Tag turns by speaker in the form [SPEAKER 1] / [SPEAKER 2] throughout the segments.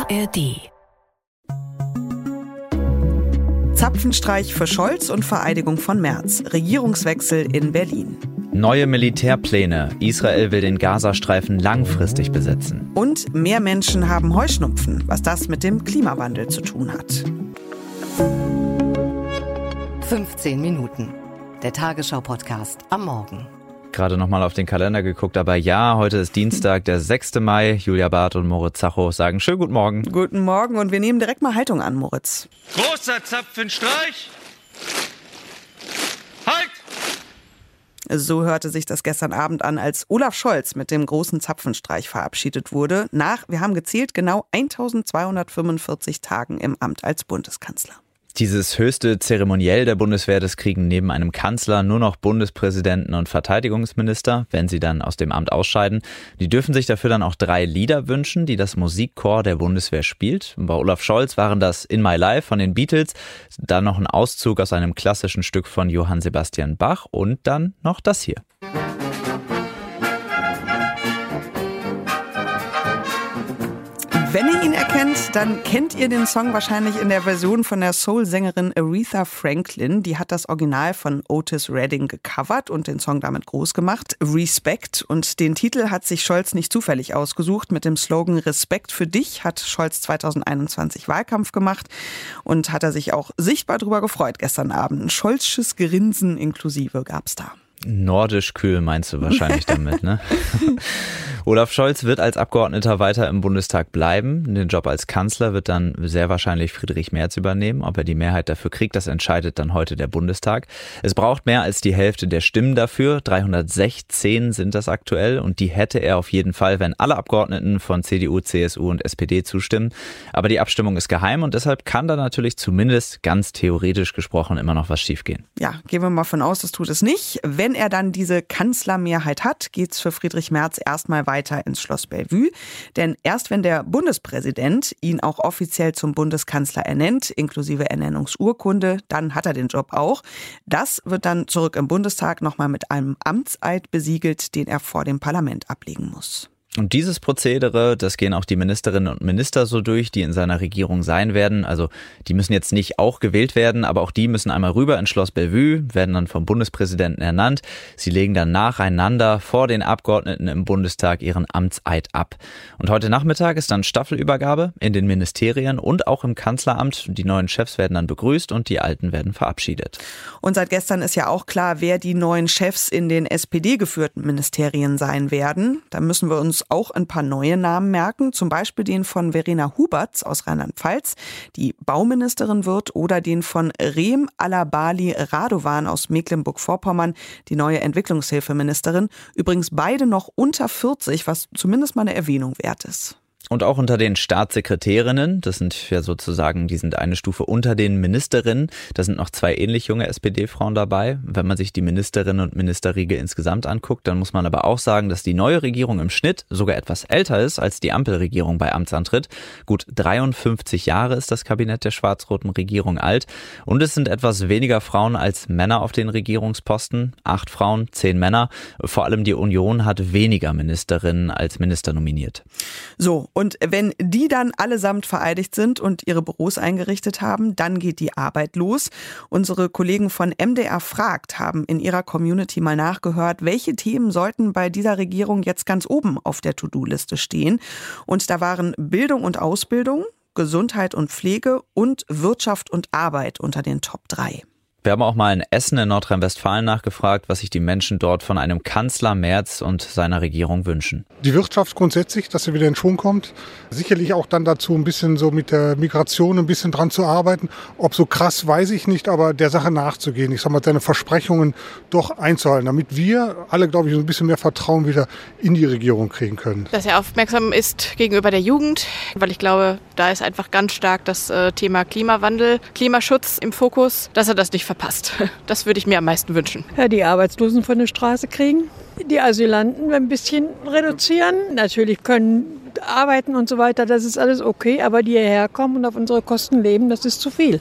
[SPEAKER 1] ARD.
[SPEAKER 2] Zapfenstreich für Scholz und Vereidigung von Merz. Regierungswechsel in Berlin.
[SPEAKER 3] Neue Militärpläne. Israel will den Gazastreifen langfristig besetzen.
[SPEAKER 2] Und mehr Menschen haben Heuschnupfen, was das mit dem Klimawandel zu tun hat.
[SPEAKER 1] 15 Minuten. Der Tagesschau-Podcast am Morgen.
[SPEAKER 3] Gerade nochmal auf den Kalender geguckt, aber ja, heute ist Dienstag, der 6. Mai. Julia Barth und Moritz Zacho sagen schönen guten Morgen.
[SPEAKER 2] Guten Morgen und wir nehmen direkt mal Haltung an, Moritz.
[SPEAKER 4] Großer Zapfenstreich. Halt!
[SPEAKER 2] So hörte sich das gestern Abend an, als Olaf Scholz mit dem großen Zapfenstreich verabschiedet wurde. Wir haben gezählt, genau 1245 Tagen im Amt als Bundeskanzler.
[SPEAKER 3] Dieses höchste Zeremoniell der Bundeswehr, das kriegen neben einem Kanzler nur noch Bundespräsidenten und Verteidigungsminister, wenn sie dann aus dem Amt ausscheiden. Die dürfen sich dafür dann auch 3 Lieder wünschen, die das Musikchor der Bundeswehr spielt. Und bei Olaf Scholz waren das In My Life von den Beatles, dann noch ein Auszug aus einem klassischen Stück von Johann Sebastian Bach und dann noch das hier.
[SPEAKER 2] Wenn ihr ihn erkennt, dann kennt ihr den Song wahrscheinlich in der Version von der Soul-Sängerin Aretha Franklin. Die hat das Original von Otis Redding gecovert und den Song damit groß gemacht. Respect. Und den Titel hat sich Scholz nicht zufällig ausgesucht. Mit dem Slogan Respekt für dich hat Scholz 2021 Wahlkampf gemacht und hat er sich auch sichtbar darüber gefreut gestern Abend. Ein Scholzsches Grinsen inklusive gab's da.
[SPEAKER 3] Nordisch kühl meinst du wahrscheinlich damit, ne? Olaf Scholz wird als Abgeordneter weiter im Bundestag bleiben. Den Job als Kanzler wird dann sehr wahrscheinlich Friedrich Merz übernehmen. Ob er die Mehrheit dafür kriegt, das entscheidet dann heute der Bundestag. Es braucht mehr als die Hälfte der Stimmen dafür. 316 sind das aktuell und die hätte er auf jeden Fall, wenn alle Abgeordneten von CDU, CSU und SPD zustimmen. Aber die Abstimmung ist geheim und deshalb kann da natürlich zumindest ganz theoretisch gesprochen immer noch was schiefgehen.
[SPEAKER 2] Ja, gehen wir mal von aus, das tut es nicht. Wenn er dann diese Kanzlermehrheit hat, geht's für Friedrich Merz erstmal weiter ins Schloss Bellevue. Denn erst wenn der Bundespräsident ihn auch offiziell zum Bundeskanzler ernennt, inklusive Ernennungsurkunde, dann hat er den Job auch. Das wird dann zurück im Bundestag nochmal mit einem Amtseid besiegelt, den er vor dem Parlament ablegen muss.
[SPEAKER 3] Und dieses Prozedere, das gehen auch die Ministerinnen und Minister so durch, die in seiner Regierung sein werden. Also die müssen jetzt nicht auch gewählt werden, aber auch die müssen einmal rüber ins Schloss Bellevue, werden dann vom Bundespräsidenten ernannt. Sie legen dann nacheinander vor den Abgeordneten im Bundestag ihren Amtseid ab. Und heute Nachmittag ist dann Staffelübergabe in den Ministerien und auch im Kanzleramt. Die neuen Chefs werden dann begrüßt und die alten werden verabschiedet.
[SPEAKER 2] Und seit gestern ist ja auch klar, wer die neuen Chefs in den SPD-geführten Ministerien sein werden. Da müssen wir uns auch ein paar neue Namen merken, zum Beispiel den von Verena Huberts aus Rheinland-Pfalz, die Bauministerin wird, oder den von Rem Alabali Radovan aus Mecklenburg-Vorpommern, die neue Entwicklungshilfeministerin. Übrigens beide noch unter 40, was zumindest mal eine Erwähnung wert ist.
[SPEAKER 3] Und auch unter den Staatssekretärinnen, das sind ja sozusagen, die sind eine Stufe unter den Ministerinnen, da sind noch 2 ähnlich junge SPD-Frauen dabei. Wenn man sich die Ministerinnen und Ministerriege insgesamt anguckt, dann muss man aber auch sagen, dass die neue Regierung im Schnitt sogar etwas älter ist als die Ampelregierung bei Amtsantritt. Gut 53 Jahre ist das Kabinett der schwarz-roten Regierung alt und es sind etwas weniger Frauen als Männer auf den Regierungsposten. 8 Frauen, 10 Männer. Vor allem die Union hat weniger Ministerinnen als Minister nominiert.
[SPEAKER 2] So, und wenn die dann allesamt vereidigt sind und ihre Büros eingerichtet haben, dann geht die Arbeit los. Unsere Kollegen von MDR Fragt haben in ihrer Community mal nachgehört, welche Themen sollten bei dieser Regierung jetzt ganz oben auf der To-Do-Liste stehen. Und da waren Bildung und Ausbildung, Gesundheit und Pflege und Wirtschaft und Arbeit unter den Top 3.
[SPEAKER 3] Wir haben auch mal in Essen in Nordrhein-Westfalen nachgefragt, was sich die Menschen dort von einem Kanzler Merz und seiner Regierung wünschen.
[SPEAKER 5] Die Wirtschaft grundsätzlich, dass sie wieder in Schwung kommt. Sicherlich auch dann dazu ein bisschen so mit der Migration ein bisschen dran zu arbeiten. Ob so krass, weiß ich nicht, aber der Sache nachzugehen. Ich sag mal, seine Versprechungen doch einzuhalten, damit wir alle, glaube ich, ein bisschen mehr Vertrauen wieder in die Regierung kriegen können.
[SPEAKER 6] Dass er aufmerksam ist gegenüber der Jugend, weil ich glaube, da ist einfach ganz stark das Thema Klimawandel, Klimaschutz im Fokus, dass er das nicht verpasst. Das würde ich mir am meisten wünschen.
[SPEAKER 7] Ja, die Arbeitslosen von der Straße kriegen, die Asylanten ein bisschen reduzieren. Natürlich können arbeiten und so weiter, das ist alles okay, aber die hierher kommen und auf unsere Kosten leben, das ist zu viel.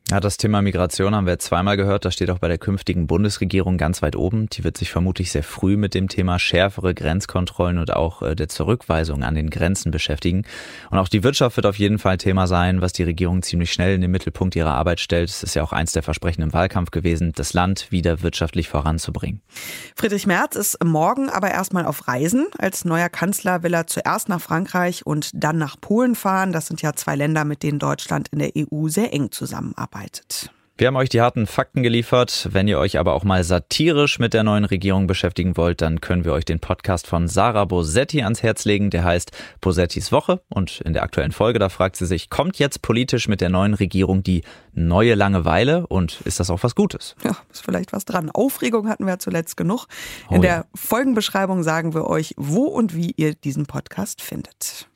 [SPEAKER 3] Ja, das Thema Migration haben wir jetzt zweimal gehört. Das steht auch bei der künftigen Bundesregierung ganz weit oben. Die wird sich vermutlich sehr früh mit dem Thema schärfere Grenzkontrollen und auch der Zurückweisung an den Grenzen beschäftigen. Und auch die Wirtschaft wird auf jeden Fall Thema sein, was die Regierung ziemlich schnell in den Mittelpunkt ihrer Arbeit stellt. Es ist ja auch eins der Versprechen im Wahlkampf gewesen, das Land wieder wirtschaftlich voranzubringen.
[SPEAKER 2] Friedrich Merz ist morgen aber erstmal auf Reisen. Als neuer Kanzler will er zuerst nach Frankreich und dann nach Polen fahren. Das sind ja 2 Länder, mit denen Deutschland in der EU sehr eng zusammenarbeitet.
[SPEAKER 3] Wir haben euch die harten Fakten geliefert. Wenn ihr euch aber auch mal satirisch mit der neuen Regierung beschäftigen wollt, dann können wir euch den Podcast von Sarah Bosetti ans Herz legen. Der heißt Bosettis Woche. Und in der aktuellen Folge, da fragt sie sich, kommt jetzt politisch mit der neuen Regierung die neue Langeweile? Und ist das auch was Gutes?
[SPEAKER 2] Ja, ist vielleicht was dran. Aufregung hatten wir zuletzt genug. In der Folgenbeschreibung sagen wir euch, wo und wie ihr diesen Podcast findet.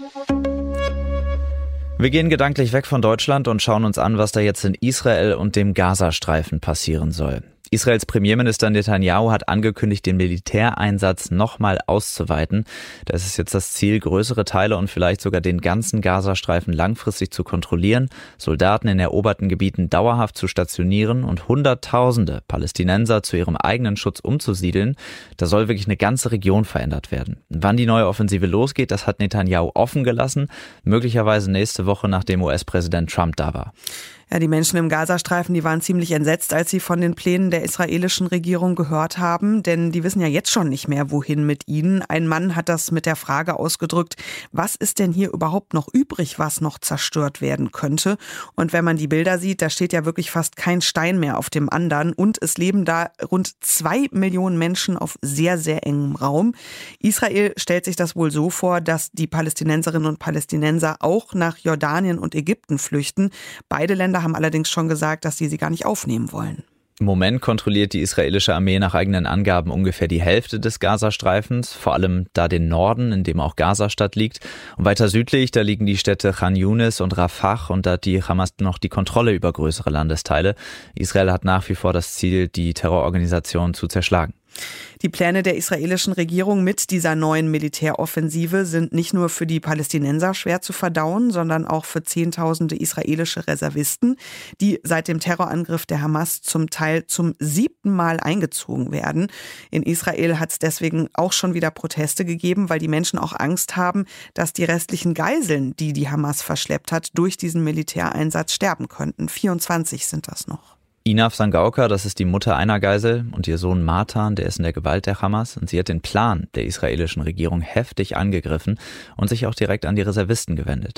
[SPEAKER 3] Wir gehen gedanklich weg von Deutschland und schauen uns an, was da jetzt in Israel und dem Gazastreifen passieren soll. Israels Premierminister Netanyahu hat angekündigt, den Militäreinsatz nochmal auszuweiten. Da ist es jetzt das Ziel, größere Teile und vielleicht sogar den ganzen Gazastreifen langfristig zu kontrollieren, Soldaten in eroberten Gebieten dauerhaft zu stationieren und Hunderttausende Palästinenser zu ihrem eigenen Schutz umzusiedeln. Da soll wirklich eine ganze Region verändert werden. Wann die neue Offensive losgeht, das hat Netanyahu offen gelassen, möglicherweise nächste Woche, nachdem US-Präsident Trump da war.
[SPEAKER 2] Ja, die Menschen im Gazastreifen, die waren ziemlich entsetzt, als sie von den Plänen der israelischen Regierung gehört haben, denn die wissen ja jetzt schon nicht mehr, wohin mit ihnen. Ein Mann hat das mit der Frage ausgedrückt, was ist denn hier überhaupt noch übrig, was noch zerstört werden könnte? Und wenn man die Bilder sieht, da steht ja wirklich fast kein Stein mehr auf dem anderen und es leben da rund 2 Millionen Menschen auf sehr, sehr engem Raum. Israel stellt sich das wohl so vor, dass die Palästinenserinnen und Palästinenser auch nach Jordanien und Ägypten flüchten. Beide Länder haben allerdings schon gesagt, dass sie gar nicht aufnehmen wollen.
[SPEAKER 3] Im Moment kontrolliert die israelische Armee nach eigenen Angaben ungefähr die Hälfte des Gazastreifens, vor allem da den Norden, in dem auch Gazastadt liegt. Und weiter südlich, da liegen die Städte Khan Yunis und Rafah und da hat die Hamas noch die Kontrolle über größere Landesteile. Israel hat nach wie vor das Ziel, die Terrororganisation zu zerschlagen.
[SPEAKER 2] Die Pläne der israelischen Regierung mit dieser neuen Militäroffensive sind nicht nur für die Palästinenser schwer zu verdauen, sondern auch für Zehntausende israelische Reservisten, die seit dem Terrorangriff der Hamas zum Teil zum 7. Mal eingezogen werden. In Israel hat es deswegen auch schon wieder Proteste gegeben, weil die Menschen auch Angst haben, dass die restlichen Geiseln, die die Hamas verschleppt hat, durch diesen Militäreinsatz sterben könnten. 24 sind das noch.
[SPEAKER 3] Inaf Sangauka, das ist die Mutter einer Geisel, und ihr Sohn Matan, der ist in der Gewalt der Hamas. Und sie hat den Plan der israelischen Regierung heftig angegriffen und sich auch direkt an die Reservisten gewendet.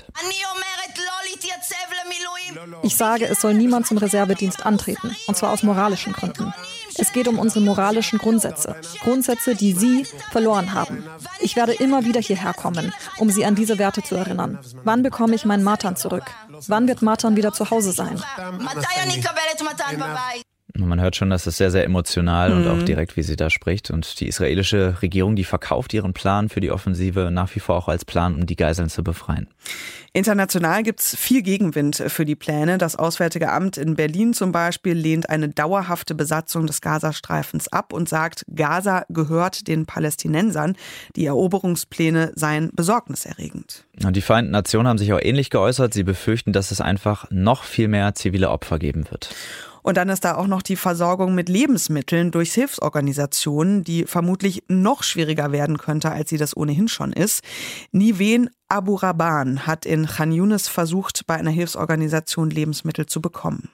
[SPEAKER 8] Ich sage, es soll niemand zum Reservedienst antreten, und zwar aus moralischen Gründen. Es geht um unsere moralischen Grundsätze. Grundsätze, die Sie verloren haben. Ich werde immer wieder hierher kommen, um Sie an diese Werte zu erinnern. Wann bekomme ich meinen Matan zurück? Wann wird Matan wieder zu Hause sein?
[SPEAKER 3] Man hört schon, das ist sehr, sehr emotional und auch direkt, wie sie da spricht. Und die israelische Regierung, die verkauft ihren Plan für die Offensive nach wie vor auch als Plan, um die Geiseln zu befreien.
[SPEAKER 2] International gibt es viel Gegenwind für die Pläne. Das Auswärtige Amt in Berlin zum Beispiel lehnt eine dauerhafte Besatzung des Gazastreifens ab und sagt, Gaza gehört den Palästinensern. Die Eroberungspläne seien besorgniserregend.
[SPEAKER 3] Und die Vereinten Nationen haben sich auch ähnlich geäußert. Sie befürchten, dass es einfach noch viel mehr zivile Opfer geben wird.
[SPEAKER 2] Und dann ist da auch noch die Versorgung mit Lebensmitteln durch Hilfsorganisationen, die vermutlich noch schwieriger werden könnte, als sie das ohnehin schon ist. Niveen Abu Raban hat in Khan Yunis versucht, bei einer Hilfsorganisation Lebensmittel zu bekommen.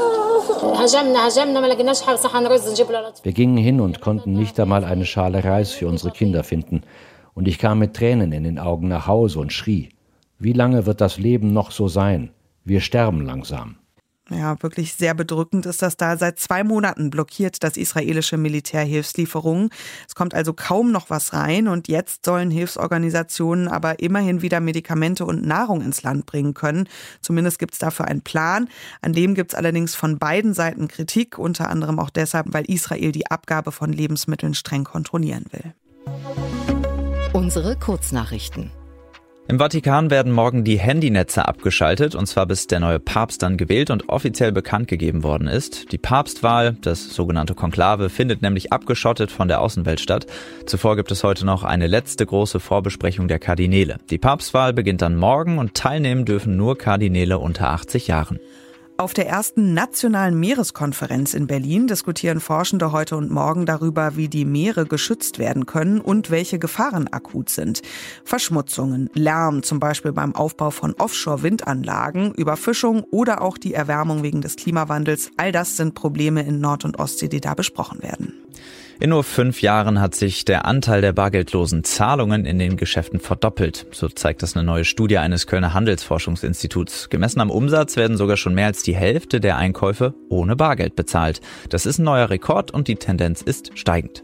[SPEAKER 9] Wir gingen hin und konnten nicht einmal eine Schale Reis für unsere Kinder finden. Und ich kam mit Tränen in den Augen nach Hause und schrie: Wie lange wird das Leben noch so sein? Wir sterben langsam.
[SPEAKER 2] Ja, wirklich sehr bedrückend ist das da. Seit 2 Monaten blockiert das israelische Militär Hilfslieferungen. Es kommt also kaum noch was rein und jetzt sollen Hilfsorganisationen aber immerhin wieder Medikamente und Nahrung ins Land bringen können. Zumindest gibt es dafür einen Plan. An dem gibt es allerdings von beiden Seiten Kritik, unter anderem auch deshalb, weil Israel die Abgabe von Lebensmitteln streng kontrollieren will.
[SPEAKER 1] Unsere Kurznachrichten.
[SPEAKER 3] Im Vatikan werden morgen die Handynetze abgeschaltet, und zwar bis der neue Papst dann gewählt und offiziell bekannt gegeben worden ist. Die Papstwahl, das sogenannte Konklave, findet nämlich abgeschottet von der Außenwelt statt. Zuvor gibt es heute noch eine letzte große Vorbesprechung der Kardinäle. Die Papstwahl beginnt dann morgen und teilnehmen dürfen nur Kardinäle unter 80 Jahren.
[SPEAKER 2] Auf der ersten nationalen Meereskonferenz in Berlin diskutieren Forschende heute und morgen darüber, wie die Meere geschützt werden können und welche Gefahren akut sind. Verschmutzungen, Lärm, zum Beispiel beim Aufbau von Offshore-Windanlagen, Überfischung oder auch die Erwärmung wegen des Klimawandels. All das sind Probleme in Nord- und Ostsee, die da besprochen werden.
[SPEAKER 3] In nur 5 Jahren hat sich der Anteil der bargeldlosen Zahlungen in den Geschäften verdoppelt. So zeigt das eine neue Studie eines Kölner Handelsforschungsinstituts. Gemessen am Umsatz werden sogar schon mehr als die Hälfte der Einkäufe ohne Bargeld bezahlt. Das ist ein neuer Rekord und die Tendenz ist steigend.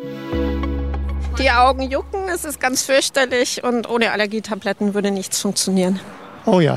[SPEAKER 10] Die Augen jucken, es ist ganz fürchterlich und ohne Allergietabletten würde nichts funktionieren.
[SPEAKER 11] Oh ja.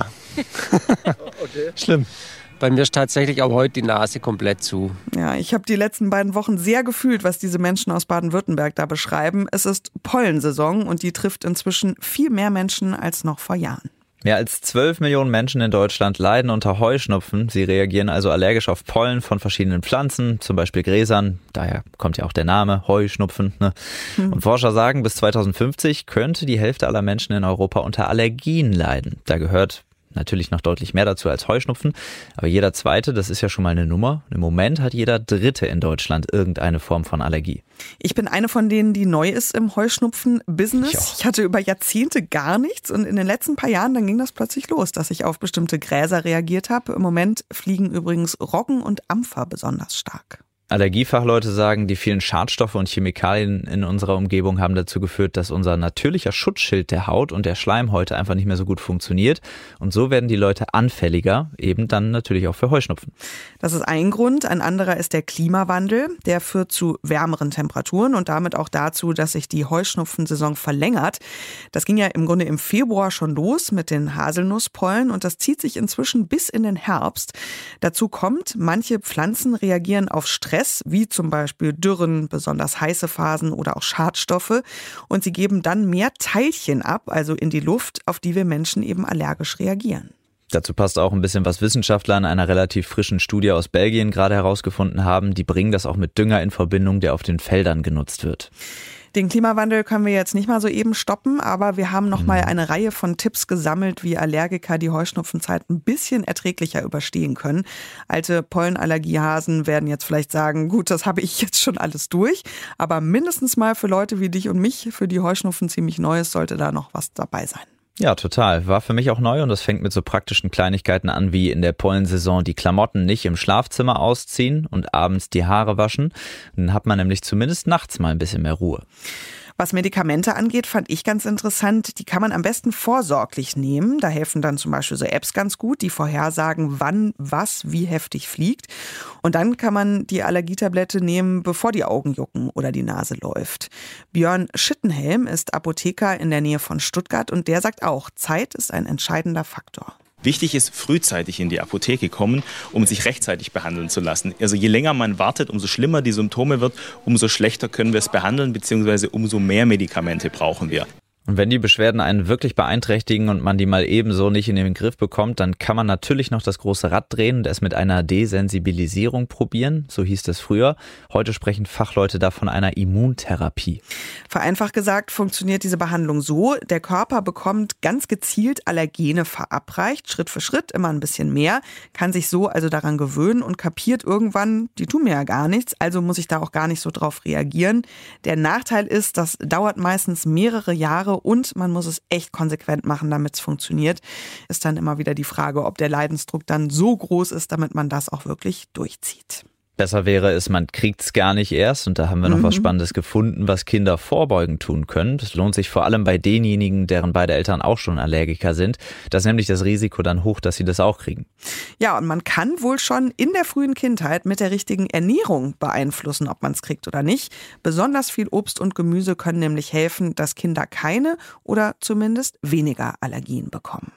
[SPEAKER 12] Okay.
[SPEAKER 11] Schlimm.
[SPEAKER 12] Bei mir ist tatsächlich auch heute die Nase komplett zu.
[SPEAKER 2] Ja, ich habe die letzten beiden Wochen sehr gefühlt, was diese Menschen aus Baden-Württemberg da beschreiben. Es ist Pollensaison und die trifft inzwischen viel mehr Menschen als noch vor Jahren.
[SPEAKER 3] Mehr als 12 Millionen Menschen in Deutschland leiden unter Heuschnupfen. Sie reagieren also allergisch auf Pollen von verschiedenen Pflanzen, zum Beispiel Gräsern. Daher kommt ja auch der Name Heuschnupfen. Ne? Und Forscher sagen, bis 2050 könnte die Hälfte aller Menschen in Europa unter Allergien leiden. Da gehört natürlich noch deutlich mehr dazu als Heuschnupfen, aber jeder Zweite, das ist ja schon mal eine Nummer. Im Moment hat jeder Dritte in Deutschland irgendeine Form von Allergie.
[SPEAKER 2] Ich bin eine von denen, die neu ist im Heuschnupfen-Business. Ich hatte über Jahrzehnte gar nichts und in den letzten paar Jahren, dann ging das plötzlich los, dass ich auf bestimmte Gräser reagiert habe. Im Moment fliegen übrigens Roggen und Ampfer besonders stark.
[SPEAKER 3] Allergiefachleute sagen, die vielen Schadstoffe und Chemikalien in unserer Umgebung haben dazu geführt, dass unser natürlicher Schutzschild der Haut und der Schleimhäute einfach nicht mehr so gut funktioniert. Und so werden die Leute anfälliger, eben dann natürlich auch für Heuschnupfen.
[SPEAKER 2] Das ist ein Grund. Ein anderer ist der Klimawandel. Der führt zu wärmeren Temperaturen und damit auch dazu, dass sich die Heuschnupfensaison verlängert. Das ging ja im Grunde im Februar schon los mit den Haselnusspollen und das zieht sich inzwischen bis in den Herbst. Dazu kommt, manche Pflanzen reagieren auf Stress, wie zum Beispiel Dürren, besonders heiße Phasen oder auch Schadstoffe. Und sie geben dann mehr Teilchen ab, also in die Luft, auf die wir Menschen eben allergisch reagieren.
[SPEAKER 3] Dazu passt auch ein bisschen, was Wissenschaftler in einer relativ frischen Studie aus Belgien gerade herausgefunden haben. Die bringen das auch mit Dünger in Verbindung, der auf den Feldern genutzt wird.
[SPEAKER 2] Den Klimawandel können wir jetzt nicht mal so eben stoppen, aber wir haben noch mal eine Reihe von Tipps gesammelt, wie Allergiker die Heuschnupfenzeit ein bisschen erträglicher überstehen können. Alte Pollenallergiehasen werden jetzt vielleicht sagen, gut, das habe ich jetzt schon alles durch, aber mindestens mal für Leute wie dich und mich, für die Heuschnupfen ziemlich Neues, sollte da noch was dabei sein.
[SPEAKER 3] Ja, total. War für mich auch neu und das fängt mit so praktischen Kleinigkeiten an, wie in der Pollensaison die Klamotten nicht im Schlafzimmer ausziehen und abends die Haare waschen. Dann hat man nämlich zumindest nachts mal ein bisschen mehr Ruhe.
[SPEAKER 2] Was Medikamente angeht, fand ich ganz interessant. Die kann man am besten vorsorglich nehmen. Da helfen dann zum Beispiel so Apps ganz gut, die vorhersagen, wann was wie heftig fliegt. Und dann kann man die Allergietablette nehmen, bevor die Augen jucken oder die Nase läuft. Björn Schittenhelm ist Apotheker in der Nähe von Stuttgart und der sagt auch, Zeit ist ein entscheidender Faktor.
[SPEAKER 13] Wichtig ist, frühzeitig in die Apotheke kommen, um sich rechtzeitig behandeln zu lassen. Also je länger man wartet, umso schlimmer die Symptome wird, umso schlechter können wir es behandeln, beziehungsweise umso mehr Medikamente brauchen wir.
[SPEAKER 3] Und wenn die Beschwerden einen wirklich beeinträchtigen und man die mal ebenso nicht in den Griff bekommt, dann kann man natürlich noch das große Rad drehen und es mit einer Desensibilisierung probieren. So hieß es früher. Heute sprechen Fachleute da von einer Immuntherapie.
[SPEAKER 2] Vereinfacht gesagt funktioniert diese Behandlung so, der Körper bekommt ganz gezielt Allergene verabreicht, Schritt für Schritt immer ein bisschen mehr, kann sich so also daran gewöhnen und kapiert irgendwann, die tun mir ja gar nichts, also muss ich da auch gar nicht so drauf reagieren. Der Nachteil ist, das dauert meistens mehrere Jahre und man muss es echt konsequent machen, damit es funktioniert. Ist dann immer wieder die Frage, ob der Leidensdruck dann so groß ist, damit man das auch wirklich durchzieht.
[SPEAKER 3] Besser wäre es, man kriegt es gar nicht erst und da haben wir noch was Spannendes gefunden, was Kinder vorbeugend tun können. Das lohnt sich vor allem bei denjenigen, deren beide Eltern auch schon Allergiker sind. Da ist nämlich das Risiko dann hoch, dass sie das auch kriegen.
[SPEAKER 2] Ja, und man kann wohl schon in der frühen Kindheit mit der richtigen Ernährung beeinflussen, ob man es kriegt oder nicht. Besonders viel Obst und Gemüse können nämlich helfen, dass Kinder keine oder zumindest weniger Allergien bekommen.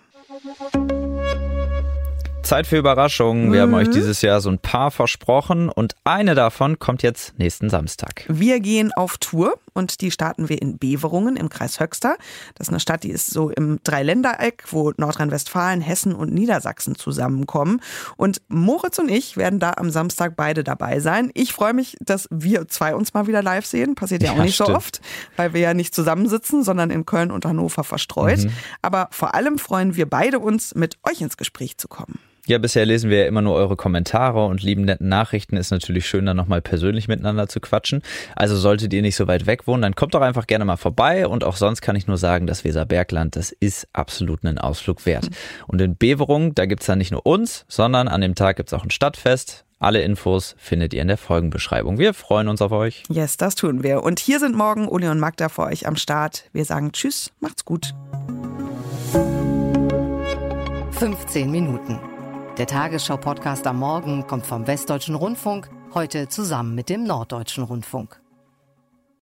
[SPEAKER 3] Zeit für Überraschungen. Wir haben euch dieses Jahr so ein paar versprochen und eine davon kommt jetzt nächsten Samstag.
[SPEAKER 2] Wir gehen auf Tour und die starten wir in Beverungen im Kreis Höxter. Das ist eine Stadt, die ist so im Dreiländereck, wo Nordrhein-Westfalen, Hessen und Niedersachsen zusammenkommen. Und Moritz und ich werden da am Samstag beide dabei sein. Ich freue mich, dass wir zwei uns mal wieder live sehen. Passiert ja auch nicht so oft, weil wir ja nicht zusammensitzen, sondern in Köln und Hannover verstreut. Aber vor allem freuen wir beide uns, mit euch ins Gespräch zu kommen.
[SPEAKER 3] Ja, bisher lesen wir ja immer nur eure Kommentare und lieben netten Nachrichten. Ist natürlich schön, dann nochmal persönlich miteinander zu quatschen. Also solltet ihr nicht so weit weg wohnen, dann kommt doch einfach gerne mal vorbei. Und auch sonst kann ich nur sagen, das Weserbergland, das ist absolut einen Ausflug wert. Und in Beverung, da gibt's dann nicht nur uns, sondern an dem Tag gibt's auch ein Stadtfest. Alle Infos findet ihr in der Folgenbeschreibung. Wir freuen uns auf euch.
[SPEAKER 2] Yes, das tun wir. Und hier sind morgen Uli und Magda für euch am Start. Wir sagen Tschüss, macht's gut.
[SPEAKER 1] 15 Minuten. Der Tagesschau-Podcast am Morgen kommt vom Westdeutschen Rundfunk, heute zusammen mit dem Norddeutschen Rundfunk.